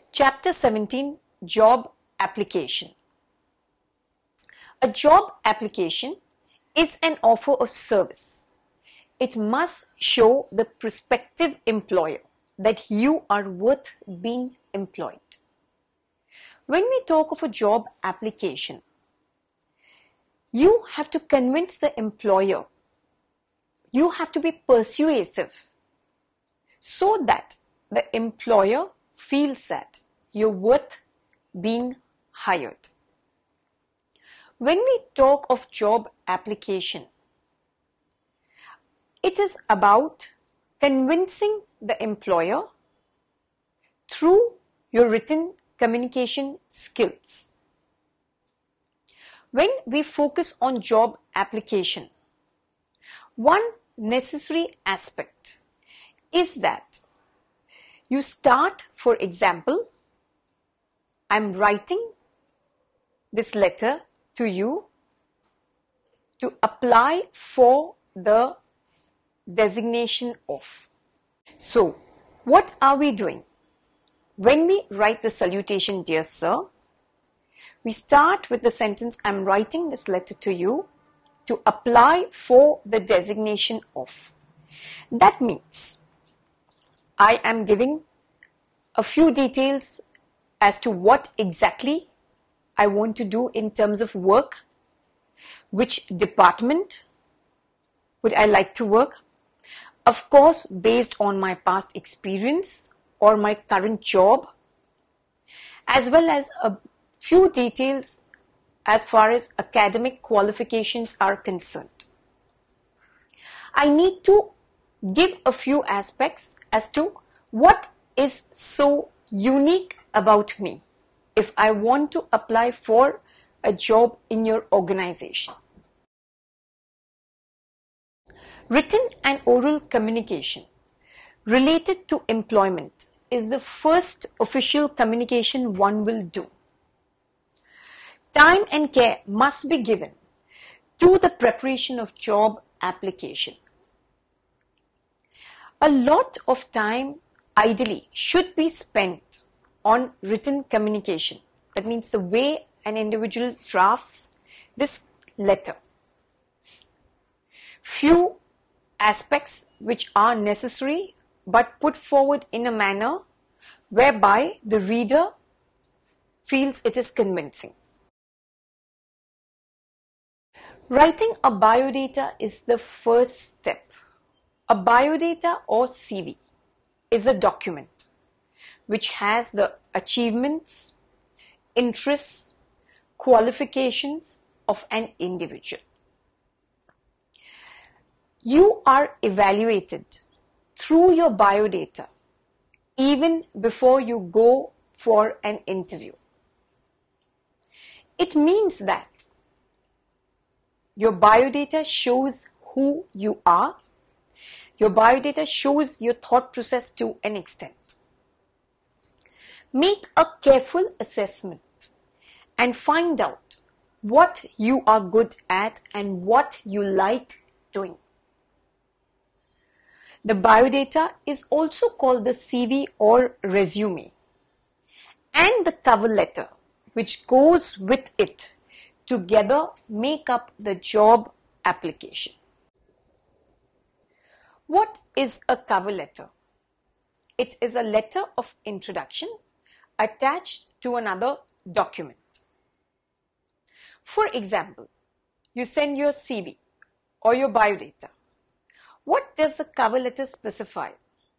Chapter 17, Job Application. A job application is an offer of service. It must show the prospective employer that you are worth being employed. When we talk of a job application, you have to convince the employer. You have to be persuasive so that the employer feels that you're worth being hired. When we talk of job application, it is about convincing the employer through your written communication skills. When we focus on job application, one necessary aspect is that you start, for example, I'm writing this letter to you to apply for the designation of. So, what are we doing? When we write the salutation, dear sir, we start with the sentence, I'm writing this letter to you to apply for the designation of. That means I am giving a few details as to what exactly I want to do in terms of work, which department would I like to work, of course based on my past experience or my current job, as well as a few details as far as academic qualifications are concerned. I need to give a few aspects as to what is so unique about me if I want to apply for a job in your organization. Written and oral communication related to employment is the first official communication one will do. Time and care must be given to the preparation of job application. A lot of time ideally should be spent on written communication. That means the way an individual drafts this letter. Few aspects which are necessary but put forward in a manner whereby the reader feels it is convincing. Writing a biodata is the first step. A biodata or CV is a document which has the achievements, interests, qualifications of an individual. You are evaluated through your biodata even before you go for an interview. It means that your biodata shows who you are. Your biodata shows your thought process to an extent. Make a careful assessment and find out what you are good at and what you like doing. The biodata is also called the CV or resume, and the cover letter which goes with it together make up the job application. What is a cover letter? It is a letter of introduction attached to another document. For example, you send your CV or your biodata. What does the cover letter specify?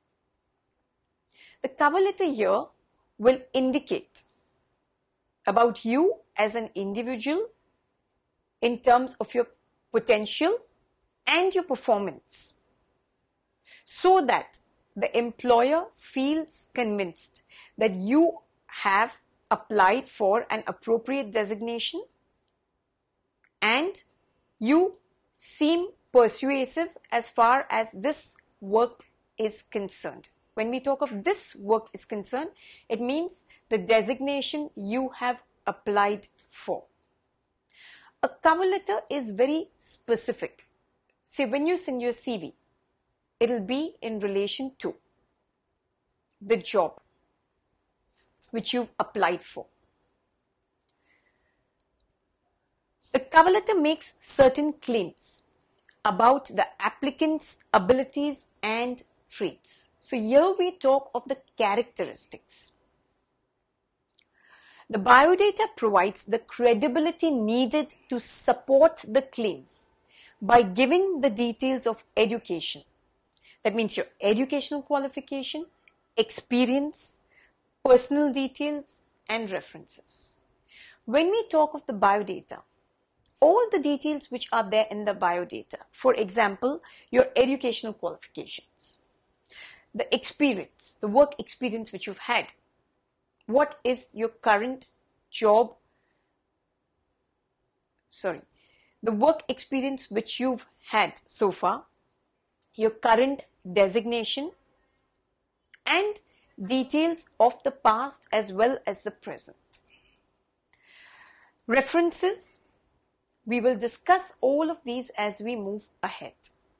The cover letter here will indicate about you as an individual in terms of your potential and your performance, so that the employer feels convinced that you have applied for an appropriate designation and you seem persuasive as far as this work is concerned. When we talk of this work is concerned, it means the designation you have applied for. A cover letter is very specific. See, when you send your CV, it will be in relation to the job. which you've applied for. The cover letter makes certain claims about the applicant's abilities and traits. So here we talk of the characteristics. The biodata provides the credibility needed to support the claims by giving the details of education. That means your educational qualification, experience, personal details, and references. When we talk of the biodata, all the details which are there in the biodata, for example, your educational qualifications, the experience, the work experience which you've had, what is your current job, the work experience which you've had so far, your current designation, and details of the past as well as the present. References, we will discuss all of these as we move ahead.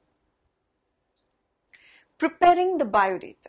Preparing the biodata.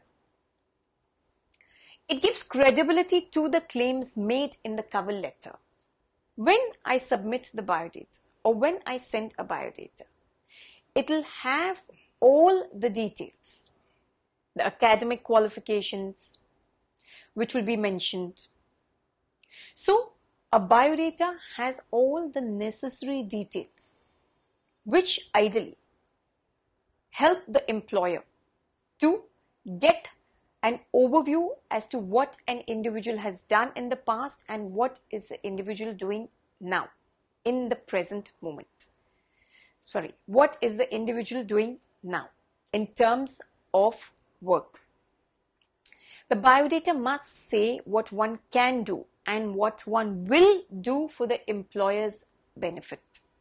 It gives credibility to the claims made in the cover letter. When I submit the biodata or when I send a biodata, it will have all the details, the academic qualifications which will be mentioned. So a biodata has all the necessary details which ideally help the employer to get an overview as to what an individual has done in the past and what is the individual doing now in the present moment. What is the individual doing now in terms of work? The biodata must say what one can do and what one will do for the employer's benefit.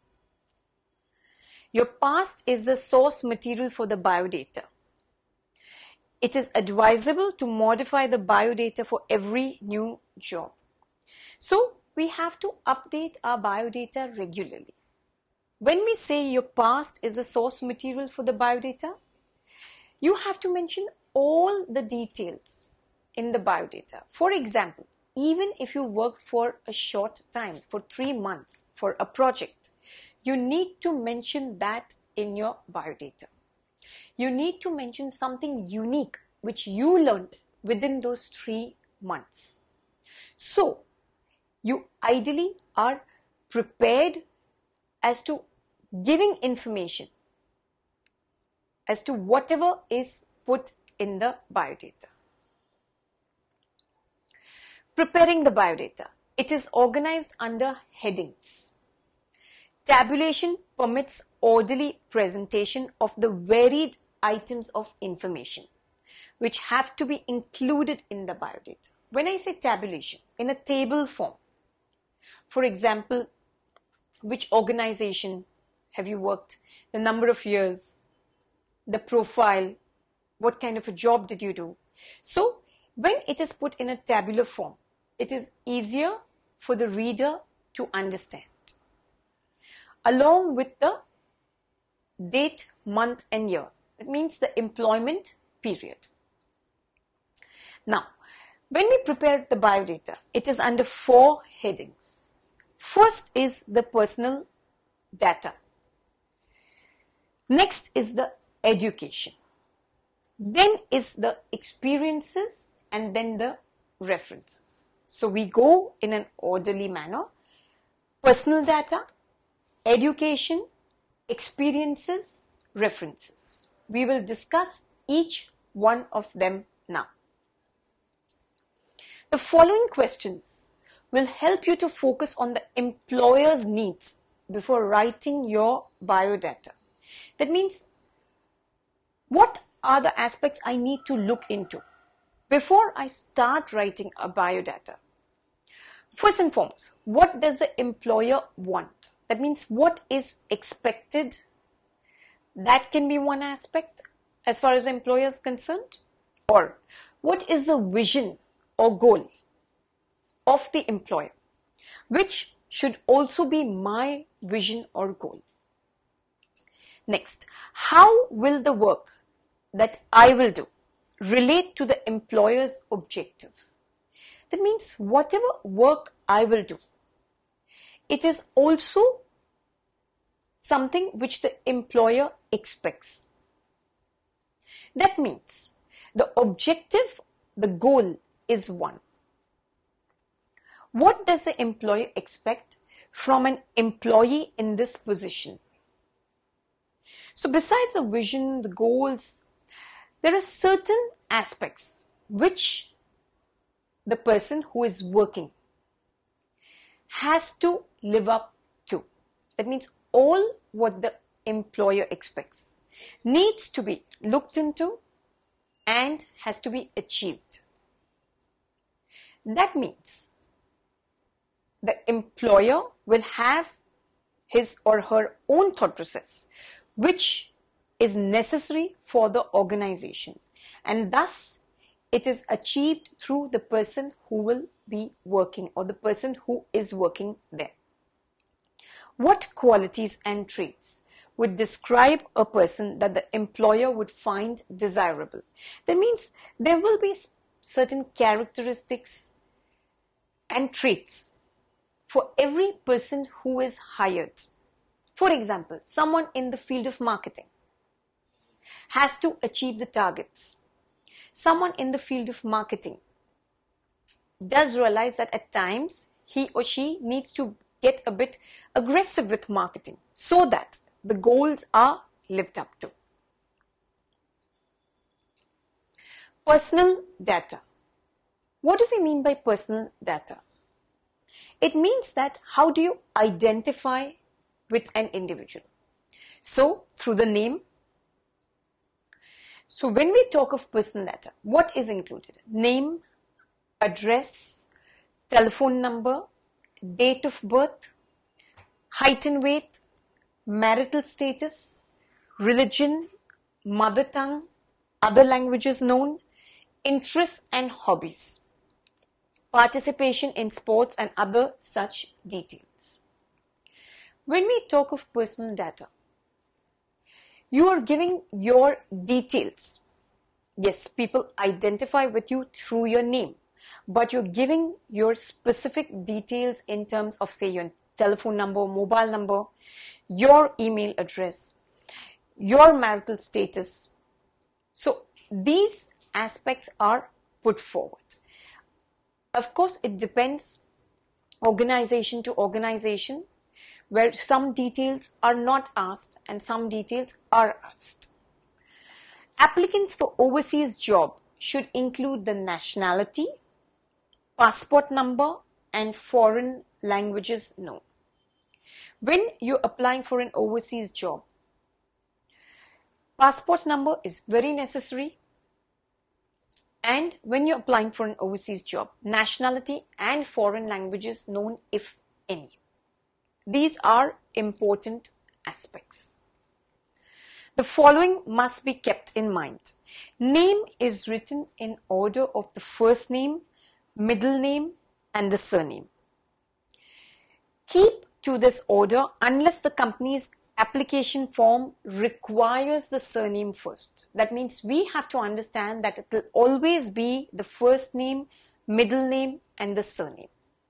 Your past is the source material for the biodata. It is advisable to modify the biodata for every new job. So we have to update our biodata regularly. When we say your past is the source material for the biodata, you have to mention all the details in the biodata. For example, even if you work for a short time, for 3 months, for a project, you need to mention that in your biodata. You need to mention something unique which you learned within those 3 months. So, you ideally are prepared as to giving information as to whatever is put in the biodata. Preparing the biodata. It is organized under headings. Tabulation permits orderly presentation of the varied items of information which have to be included in the biodata. When I say tabulation, in a table form, for example, which organization have you worked, the number of years, the profile, what kind of a job did you do. So when it is put in a tabular form, it is easier for the reader to understand, along with the date, month and year. It means the employment period. Now, when we prepare the biodata, it is under 4 headings. First is the personal data. Next is the education. Then is the experiences and then the references. So we go in an orderly manner. Personal data, education, experiences, references. We will discuss each one of them now. The following questions will help you to focus on the employer's needs before writing your biodata. That means, what are the aspects I need to look into before I start writing a biodata? First and foremost, what does the employer want? That means, what is expected? That can be one aspect as far as the employer is concerned. Or, what is the vision or goal of the employer, which should also be my vision or goal. Next, how will the work that I will do relate to the employer's objective? That means whatever work I will do, it is also something which the employer expects. That means the objective, the goal is one. What does the employer expect from an employee in this position? So besides the vision, the goals, there are certain aspects which the person who is working has to live up to. That means all what the employer expects needs to be looked into and has to be achieved. That means the employer will have his or her own thought process, which is necessary for the organization, and thus it is achieved through the person who will be working or the person who is working there. What qualities and traits would describe a person that the employer would find desirable? That means there will be certain characteristics and traits for every person who is hired. For example, someone in the field of marketing has to achieve the targets. Someone in the field of marketing does realize that at times he or she needs to get a bit aggressive with marketing so that the goals are lived up to. Personal data. What do we mean by personal data? It means that how do you identify with an individual? So through the name. So when we talk of personal data, what is included? Name, address, telephone number, date of birth, height and weight, marital status, religion, mother tongue, other languages known, interests and hobbies, participation in sports and other such details. When we talk of personal data, you are giving your details. Yes, people identify with you through your name, but you're giving your specific details in terms of, say, your telephone number, mobile number, your email address, your marital status. So these aspects are put forward. Of course, it depends organization to organization, where some details are not asked and some details are asked. Applicants for overseas job should include the nationality, passport number and foreign languages known. When you're applying for an overseas job, passport number is very necessary, and when you're applying for an overseas job, nationality and foreign languages known, if any. These are important aspects. The following must be kept in mind. Name is written in order of the first name, middle name and the surname. Keep to this order unless the company's application form requires the surname first. That means we have to understand that it will always be the first name, middle name and the surname.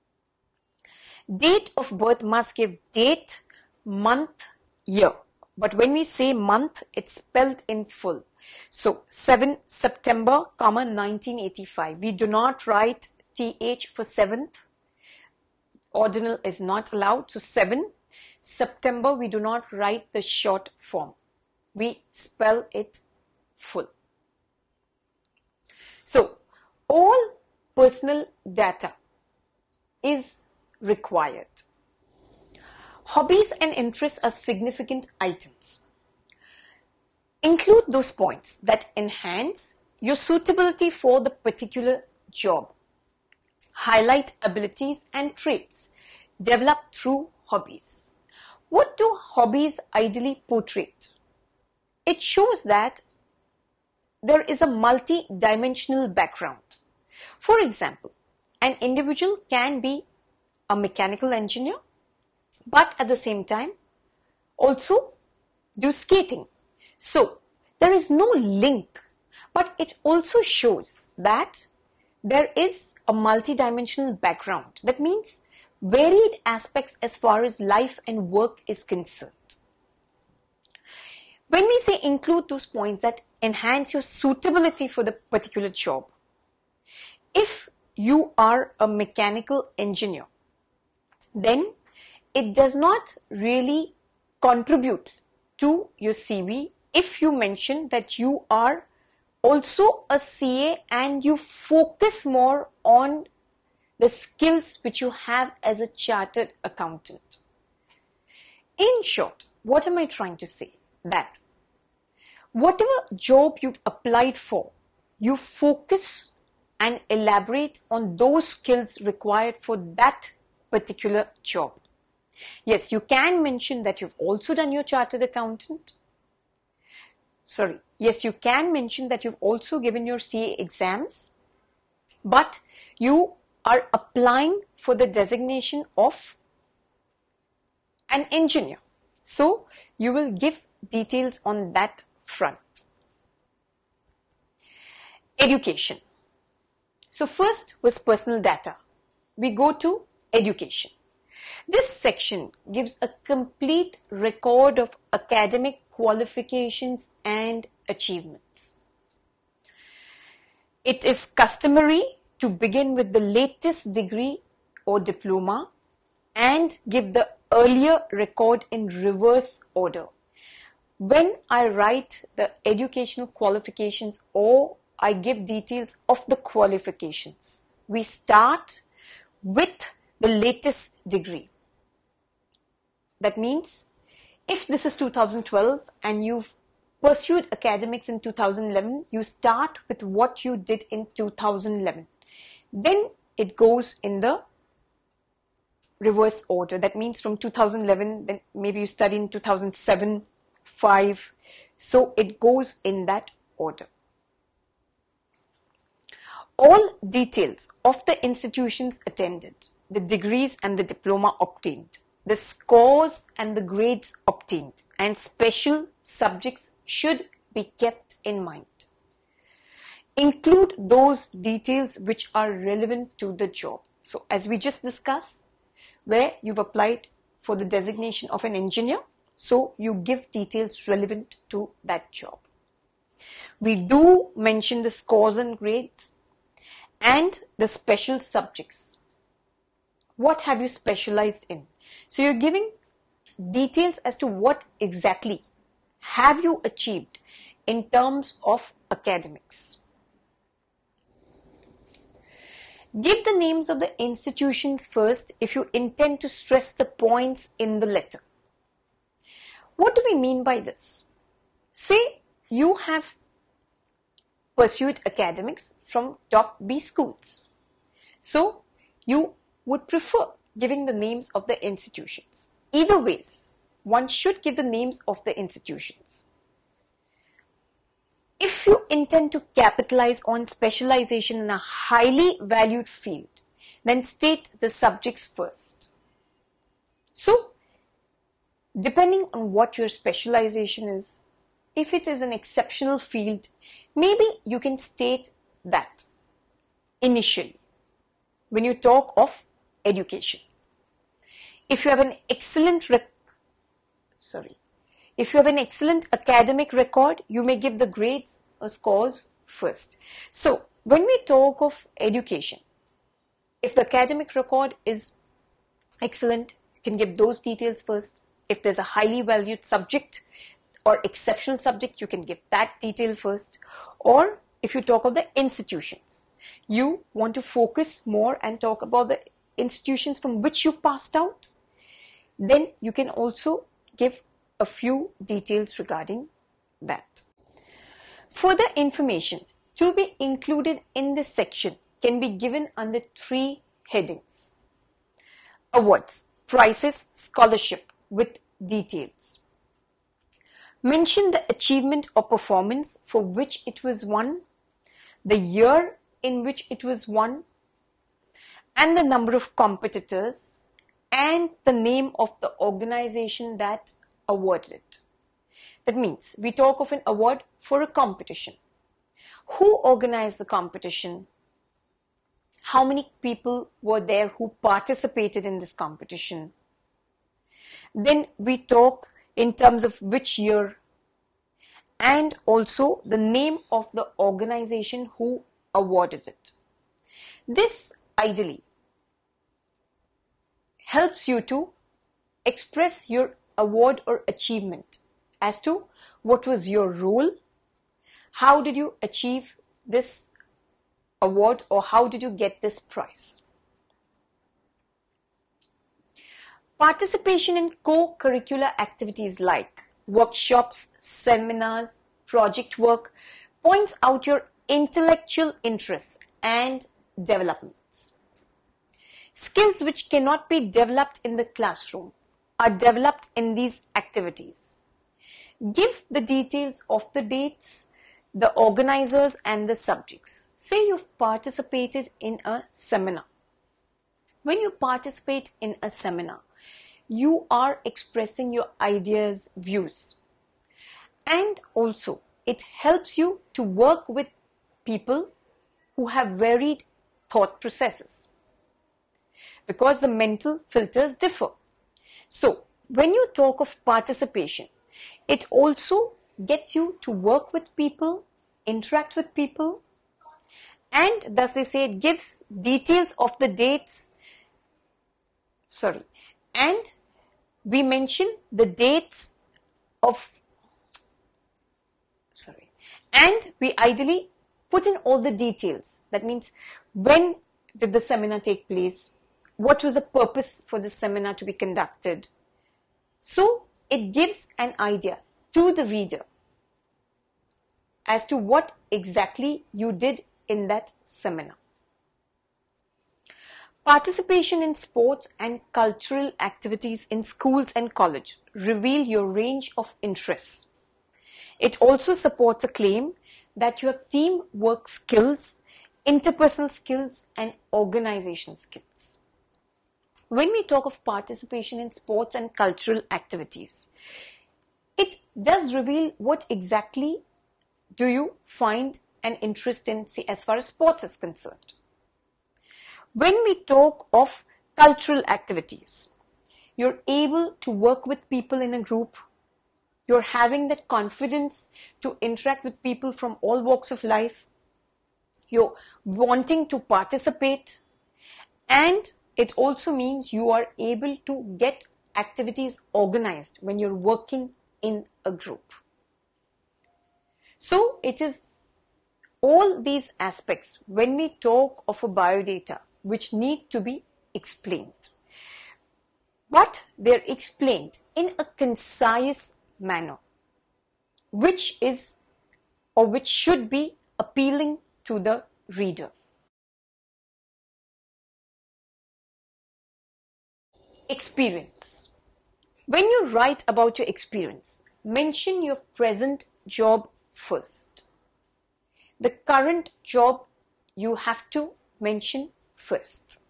Date of birth must give date, month, year. But when we say month, it's spelled in full. So 7 September, 1985. We do not write TH for 7th. Ordinal is not allowed. So 7 September, we do not write the short form. We spell it full. So all personal data is required. Hobbies and interests are significant items. Include those points that enhance your suitability for the particular job. Highlight abilities and traits developed through hobbies. What do hobbies ideally portray? It shows that there is a multi-dimensional background. For example, an individual can be a mechanical engineer, but at the same time also do skating. So there is no link, but it also shows that there is a multidimensional background. That means varied aspects as far as life and work is concerned. When we say include those points that enhance your suitability for the particular job, if you are a mechanical engineer, then it does not really contribute to your CV if you mention that you are also a CA and you focus more on the skills which you have as a chartered accountant. In short, what am I trying to say? That whatever job you've applied for, you focus and elaborate on those skills required for that particular job. Yes, you can mention that you've also done your chartered accountant. Yes, you can mention that you've also given your CA exams, but you are applying for the designation of an engineer. So you will give details on that front. Education. So first was personal data. We go to education. This section gives a complete record of academic qualifications and achievements. It is customary to begin with the latest degree or diploma and give the earlier record in reverse order. When I write the educational qualifications or I give details of the qualifications, we start with the latest degree. That means if this is 2012 and you've pursued academics in 2011, you start with what you did in 2011. Then it goes in the reverse order. That means from 2011, then maybe you study in 2007, 5. So it goes in that order. All details of the institutions attended, the degrees and the diploma obtained, the scores and the grades obtained, and special subjects should be kept in mind. Include those details which are relevant to the job. So as we just discussed, where you've applied for the designation of an engineer, so you give details relevant to that job. We do mention the scores and grades and the special subjects. What have you specialized in? So you're giving details as to what exactly have you achieved in terms of academics. Give the names of the institutions first if you intend to stress the points in the letter. What do we mean by this? Say you have pursued academics from top B schools. So you would prefer giving the names of the institutions. Either ways, one should give the names of the institutions. If you intend to capitalize on specialization in a highly valued field, then state the subjects first. So, depending on what your specialization is, if it is an exceptional field, maybe you can state that initially when you talk of education. If you have an excellent academic record, you may give the grades or scores first. So, when we talk of education, if the academic record is excellent, you can give those details first. If there's a highly valued subject or exceptional subject, you can give that detail first. Or if you talk of the institutions, you want to focus more and talk about the institutions from which you passed out, then you can also give a few details regarding that. Further information to be included in this section can be given under 3 headings. Awards, prizes, scholarship with details. Mention the achievement or performance for which it was won, the year in which it was won, and the number of competitors, and the name of the organization that awarded it. That means we talk of an award for a competition. Who organized the competition? How many people were there who participated in this competition? Then we talk in terms of which year, and also the name of the organization who awarded it. This ideally helps you to express your award or achievement as to what was your role, how did you achieve this award, or how did you get this prize. Participation in co-curricular activities like workshops, seminars, project work points out your intellectual interests and developments. Skills which cannot be developed in the classroom are developed in these activities. Give the details of the dates, the organizers and the subjects. Say you've participated in a seminar. When you participate in a seminar, you are expressing your ideas, views, and also it helps you to work with people who have varied thought processes because the mental filters differ. So when you talk of participation, it also gets you to work with people, interact with people, and thus they say it gives details of the dates, and we mention the dates of, and we ideally put in all the details. That means when did the seminar take place, what was the purpose for the seminar to be conducted. So it gives an idea to the reader as to what exactly you did in that seminar. Participation in sports and cultural activities in schools and college reveal your range of interests. It also supports a claim that you have teamwork skills, interpersonal skills, and organization skills. When we talk of participation in sports and cultural activities, it does reveal what exactly do you find an interest in, say, as far as sports is concerned. When we talk of cultural activities, you're able to work with people in a group, you're having that confidence to interact with people from all walks of life, you're wanting to participate, and it also means you are able to get activities organized when you're working in a group. So it is all these aspects when we talk of a biodata which need to be explained. But they're explained in a concise manner, which is or which should be appealing to the reader. Experience. When you write about your experience, mention your present job first. The current job you have to mention first.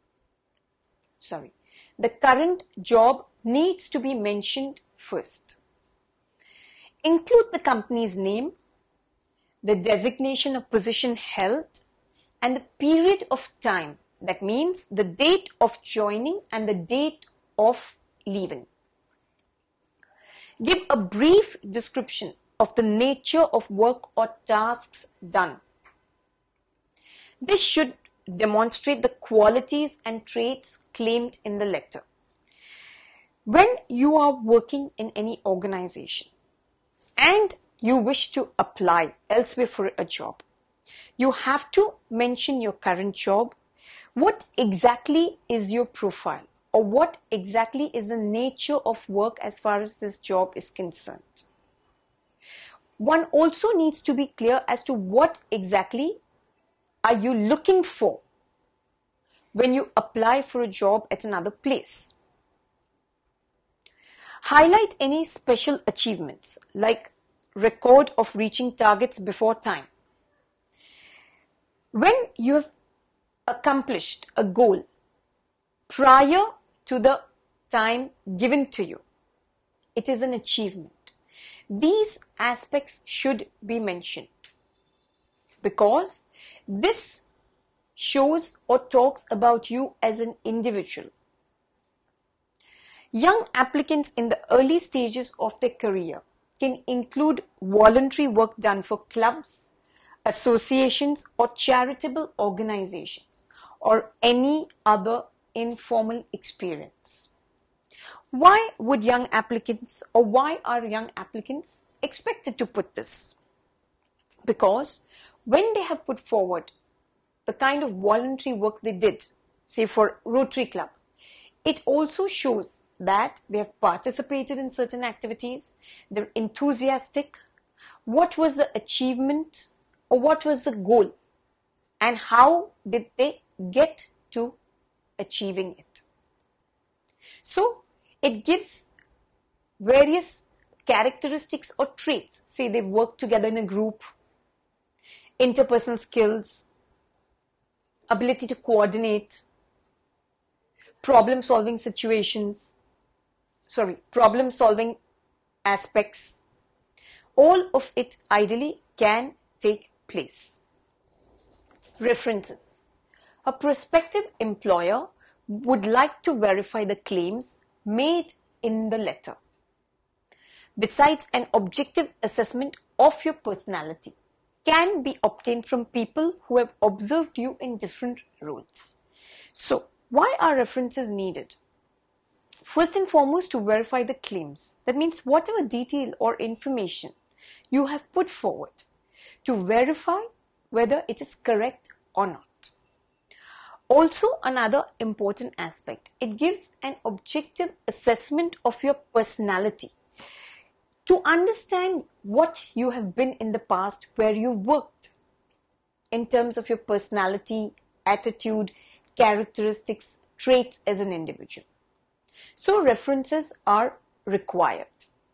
The current job needs to be mentioned first. Include the company's name, the designation of position held, and the period of time. That means the date of joining and the date of leaving. Give a brief description of the nature of work or tasks done. This should demonstrate the qualities and traits claimed in the letter. When you are working in any organization and you wish to apply elsewhere for a job, you have to mention your current job, what exactly is your profile, or what exactly is the nature of work as far as this job is concerned. One also needs to be clear as to what exactly are you looking for when you apply for a job at another place. Highlight any special achievements like record of reaching targets before time. When you have accomplished a goal prior to the time given to you, it is an achievement. These aspects should be mentioned because this shows or talks about you as an individual. Young applicants in the early stages of their career can include voluntary work done for clubs, associations, or charitable organizations, or any other informal experience. Why would young applicants, or why are young applicants expected to put this? Because when they have put forward the kind of voluntary work they did, say for Rotary Club, it also shows that they have participated in certain activities, they're enthusiastic, what was the achievement or what was the goal, and how did they get to achieving it. So it gives various characteristics or traits. Say they work together in a group, interpersonal skills, ability to coordinate, problem solving aspects. All of it ideally can take place. References. A prospective employer would like to verify the claims made in the letter. Besides, an objective assessment of your personality can be obtained from people who have observed you in different roles. So, why are references needed? First and foremost, to verify the claims. That means whatever detail or information you have put forward, to verify whether it is correct or not. Also, another important aspect, it gives an objective assessment of your personality to understand what you have been in the past, where you worked, in terms of your personality, attitude, characteristics, traits as an individual. So references are required.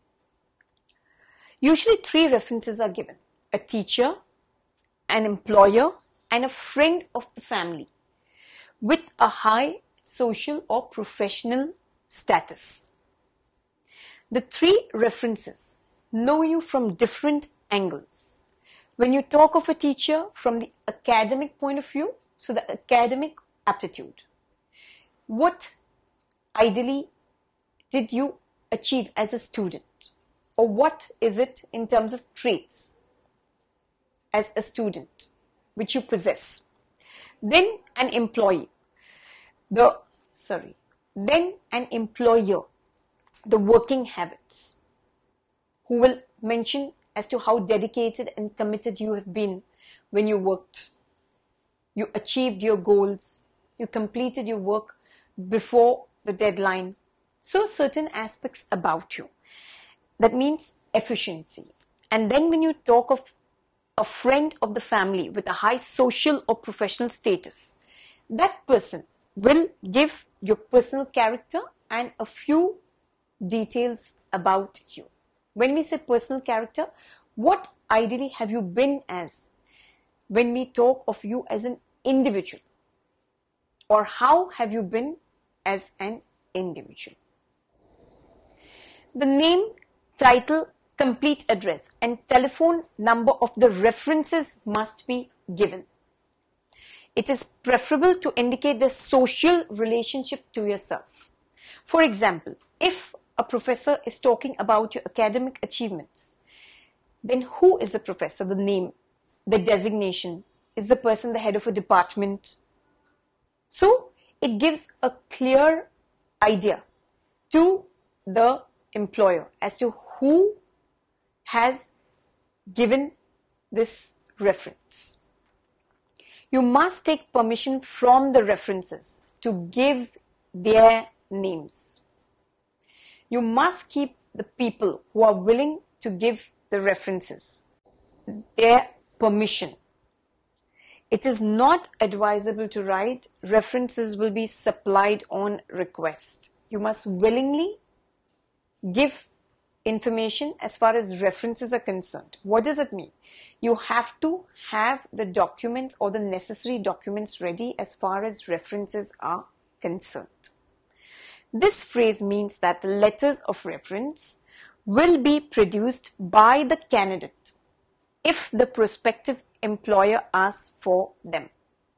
Usually 3 references are given: a teacher, an employer, and a friend of the family with a high social or professional status. The 3 references know you from different angles. When you talk of a teacher, from the academic point of view, so the academic aptitude. What ideally did you achieve as a student? Or what is it in terms of traits as a student which you possess? Then an employee. Then an employer. The working habits, who will mention as to how dedicated and committed you have been when you worked. You achieved your goals, you completed your work before the deadline. So certain aspects about you. That means efficiency. And then when you talk of a friend of the family with a high social or professional status, that person will give your personal character and a few details about you. When we say personal character, what ideally have you been as when we talk of you as an individual? Or how have you been as an individual? The name, title, complete address and telephone number of the references must be given. It is preferable to indicate the social relationship to yourself. For example, if a professor is talking about your academic achievements, then who is the professor? The name, the designation. Is the person the head of a department? So it gives a clear idea to the employer as to who has given this reference. You must take permission from the references to give their names. You must keep the people who are willing to give the references their permission. It is not advisable to write references will be supplied on request. You must willingly give information as far as references are concerned. What does it mean? You have to have the documents or the necessary documents ready as far as references are concerned. This phrase means that the letters of reference will be produced by the candidate if the prospective employer asks for them.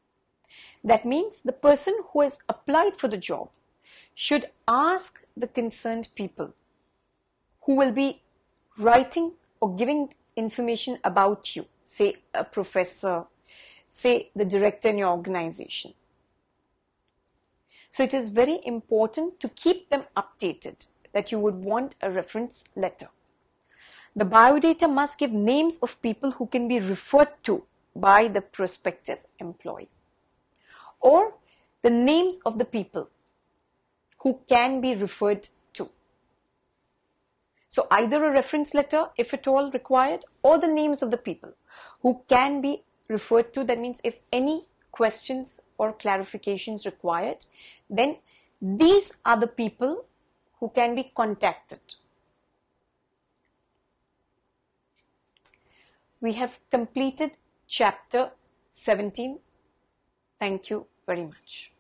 That means the person who has applied for the job should ask the concerned people who will be writing or giving information about you, say a professor, say the director in your organization. So it is very important to keep them updated that you would want a reference letter. The biodata must give names of people who can be referred to by the prospective employee, or the names of the people who can be referred to. So either a reference letter, if at all required, or the names of the people who can be referred to. That means if any questions or clarifications required, then these are the people who can be contacted. We have completed chapter 17. Thank you very much.